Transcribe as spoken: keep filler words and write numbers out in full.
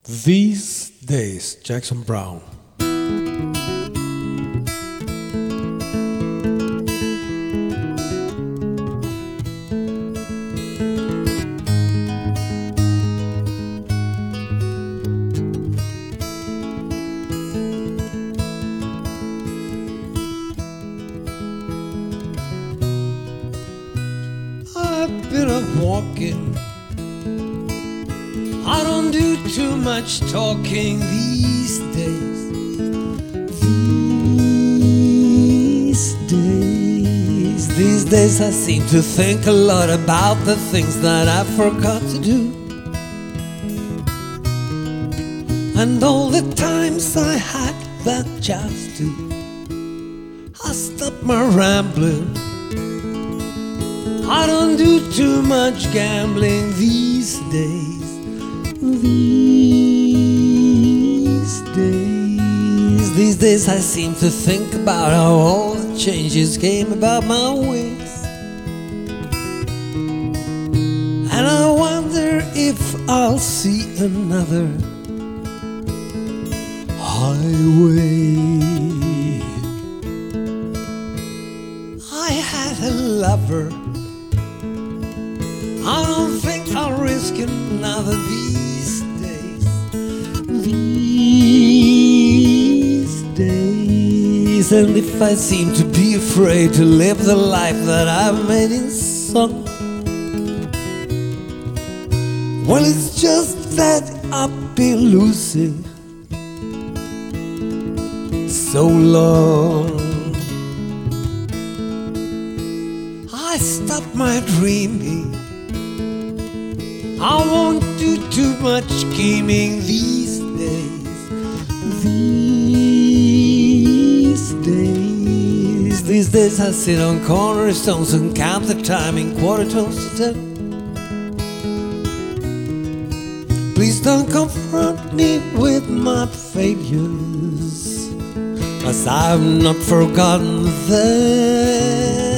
These days, Jackson Browne. I've been up walking. I don't do too much talking these days. These days, these days I seem to think a lot about the things that I forgot to do, and all the times I had that chance to. I stopped my rambling. I don't do too much gambling these days. These days, these days I seem to think about how all the changes came about my ways, and I wonder if I'll see another highway. I had a lover. I don't think I'll risk another these days. These days, and if I seem to be afraid to live the life that I've made in song, well, it's just that I've been losing so long. I stopped my dreaming. I won't do too much scheming these days. These days, these days I sit on cornerstones and count the time in quarter tones to ten. Please don't confront me with my failures, 'cause I've not forgotten them.